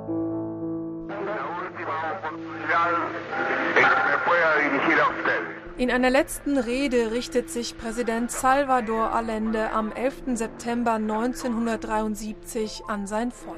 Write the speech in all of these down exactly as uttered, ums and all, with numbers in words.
In einer letzten Rede richtet sich Präsident Salvador Allende am elften September neunzehnhundertdreiundsiebzig an sein Volk.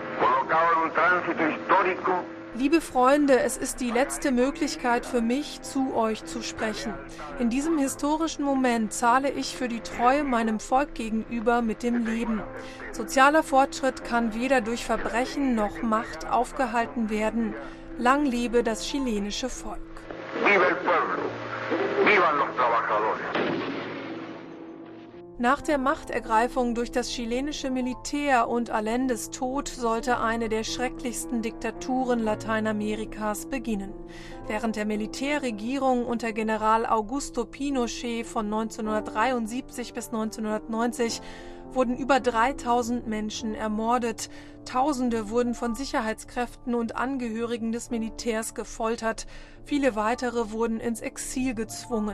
Liebe Freunde, es ist die letzte Möglichkeit für mich, zu euch zu sprechen. In diesem historischen Moment zahle ich für die Treue meinem Volk gegenüber mit dem Leben. Sozialer Fortschritt kann weder durch Verbrechen noch Macht aufgehalten werden. Lang lebe das chilenische Volk. Viva el pueblo. Vivan los trabajadores. Nach der Machtergreifung durch das chilenische Militär und Allendes Tod sollte eine der schrecklichsten Diktaturen Lateinamerikas beginnen. Während der Militärregierung unter General Augusto Pinochet von neunzehnhundertdreiundsiebzig bis neunzehnhundertneunzig wurden über dreitausend Menschen ermordet. Tausende wurden von Sicherheitskräften und Angehörigen des Militärs gefoltert. Viele weitere wurden ins Exil gezwungen.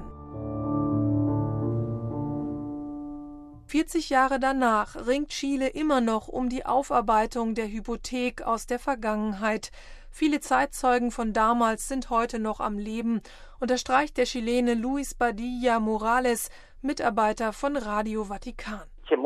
vierzig Jahre danach ringt Chile immer noch um die Aufarbeitung der Hypothek aus der Vergangenheit. Viele Zeitzeugen von damals sind heute noch am Leben, unterstreicht der Chilene Luis Padilla Morales, Mitarbeiter von Radio Vatikan.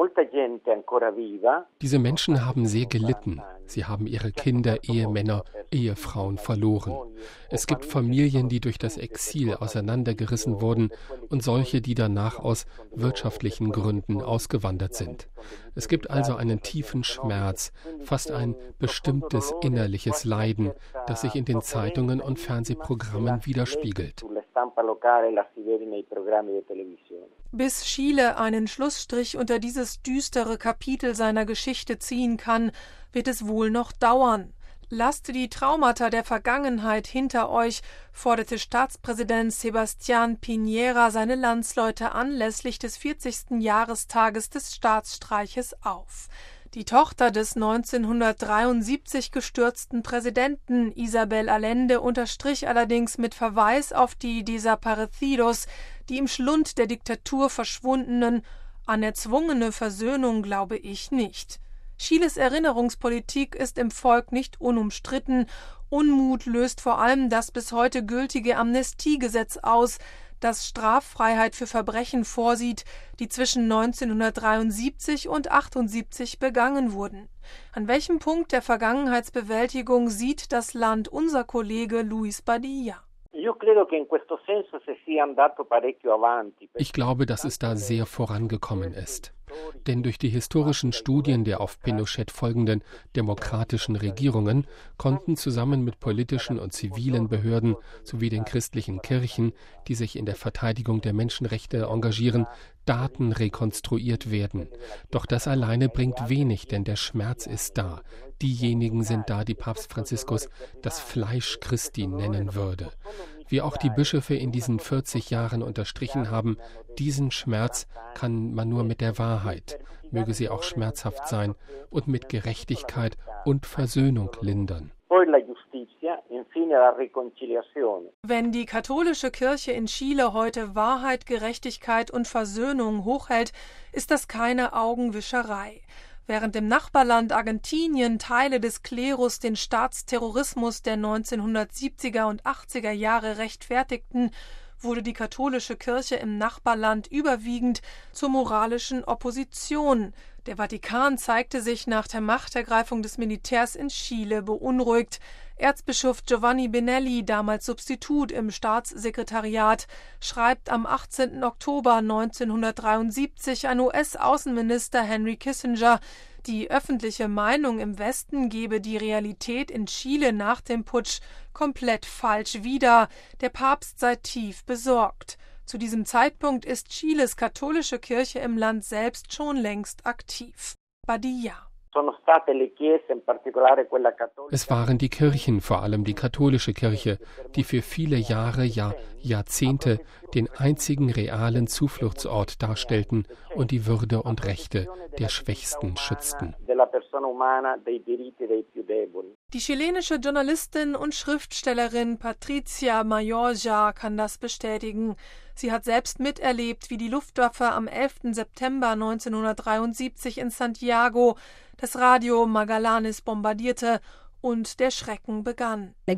Diese Menschen haben sehr gelitten. Sie haben ihre Kinder, Ehemänner, Ehefrauen verloren. Es gibt Familien, die durch das Exil auseinandergerissen wurden und solche, die danach aus wirtschaftlichen Gründen ausgewandert sind. Es gibt also einen tiefen Schmerz, fast ein bestimmtes innerliches Leiden, das sich in den Zeitungen und Fernsehprogrammen widerspiegelt. Bis Chile einen Schlussstrich unter dieses düstere Kapitel seiner Geschichte ziehen kann, wird es wohl noch dauern. Lasst die Traumata der Vergangenheit hinter euch, forderte Staatspräsident Sebastián Piñera seine Landsleute anlässlich des vierzigsten Jahrestages des Staatsstreiches auf. Die Tochter des neunzehnhundertdreiundsiebzig gestürzten Präsidenten Isabel Allende unterstrich allerdings mit Verweis auf die Desaparecidos, die im Schlund der Diktatur verschwundenen, an erzwungene Versöhnung glaube ich nicht. Chiles Erinnerungspolitik ist im Volk nicht unumstritten. Unmut löst vor allem das bis heute gültige Amnestiegesetz aus, das Straffreiheit für Verbrechen vorsieht, die zwischen neunzehnhundertdreiundsiebzig und achtundsiebzig begangen wurden. An welchem Punkt der Vergangenheitsbewältigung sieht das Land unser Kollege Luis Padilla? Ich glaube, dass es da sehr vorangekommen ist. Denn durch die historischen Studien der auf Pinochet folgenden demokratischen Regierungen konnten zusammen mit politischen und zivilen Behörden sowie den christlichen Kirchen, die sich in der Verteidigung der Menschenrechte engagieren, Daten rekonstruiert werden. Doch das alleine bringt wenig, denn der Schmerz ist da. Diejenigen sind da, die Papst Franziskus das Fleisch Christi nennen würde. Wie auch die Bischöfe in diesen vierzig Jahren unterstrichen haben, diesen Schmerz kann man nur mit der Wahrheit, möge sie auch schmerzhaft sein, und mit Gerechtigkeit und Versöhnung lindern. Wenn die katholische Kirche in Chile heute Wahrheit, Gerechtigkeit und Versöhnung hochhält, ist das keine Augenwischerei. Während im Nachbarland Argentinien Teile des Klerus den Staatsterrorismus der neunzehnhundertsiebziger und achtziger Jahre rechtfertigten, wurde die katholische Kirche im Nachbarland überwiegend zur moralischen Opposition. Der Vatikan zeigte sich nach der Machtergreifung des Militärs in Chile beunruhigt. Erzbischof Giovanni Benelli, damals Substitut im Staatssekretariat, schreibt am achtzehnten Oktober neunzehnhundertdreiundsiebzig an U S-Außenminister Henry Kissinger, die öffentliche Meinung im Westen gebe die Realität in Chile nach dem Putsch komplett falsch wieder. Der Papst sei tief besorgt. Zu diesem Zeitpunkt ist Chiles katholische Kirche im Land selbst schon längst aktiv. Padilla. Es waren die Kirchen, vor allem die katholische Kirche, die für viele Jahre, ja Jahrzehnte den einzigen realen Zufluchtsort darstellten und die Würde und Rechte der Schwächsten schützten. Die chilenische Journalistin und Schriftstellerin Patricia Mayorga kann das bestätigen. Sie hat selbst miterlebt, wie die Luftwaffe am elften September neunzehnhundertdreiundsiebzig in Santiago das Radio Magallanes bombardierte Und der Schrecken begann. Die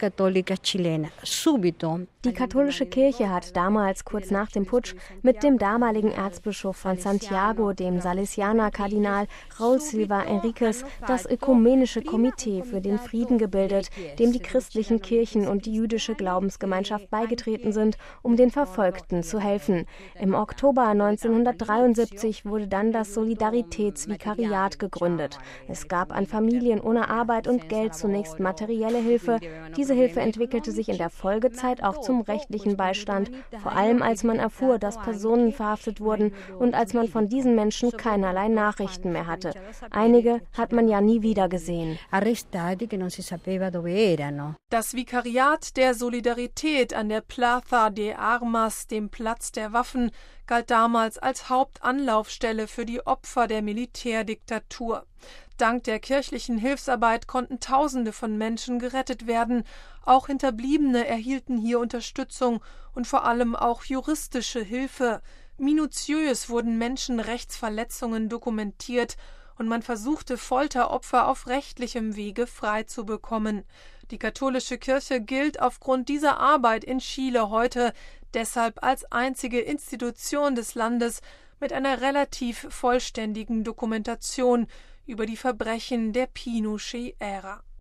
katholische Kirche hat damals, kurz nach dem Putsch, mit dem damaligen Erzbischof von Santiago, dem Salesianer-Kardinal Raúl Silva Enríquez, das Ökumenische Komitee für den Frieden gebildet, dem die christlichen Kirchen und die jüdische Glaubensgemeinschaft beigetreten sind, um den Verfolgten zu helfen. Im Oktober neunzehnhundertdreiundsiebzig wurde dann das Solidaritätsvikariat gegründet. Es gab an Familien ohne Arbeit und Geld zunächst materielle Hilfe. Diese Hilfe entwickelte sich in der Folgezeit auch zum rechtlichen Beistand, vor allem als man erfuhr, dass Personen verhaftet wurden und als man von diesen Menschen keinerlei Nachrichten mehr hatte. Einige hat man ja nie wieder gesehen. Das Vikariat der Solidarität an der Plaza de Armas, dem Platz der Waffen, galt damals als Hauptanlaufstelle für die Opfer der Militärdiktatur. Dank der kirchlichen Hilfsarbeit konnten Tausende von Menschen gerettet werden. Auch Hinterbliebene erhielten hier Unterstützung und vor allem auch juristische Hilfe. Minutiös wurden Menschenrechtsverletzungen dokumentiert und man versuchte, Folteropfer auf rechtlichem Wege freizubekommen. Die katholische Kirche gilt aufgrund dieser Arbeit in Chile heute deshalb als einzige Institution des Landes mit einer relativ vollständigen Dokumentation über die Verbrechen der Pinochet-Ära.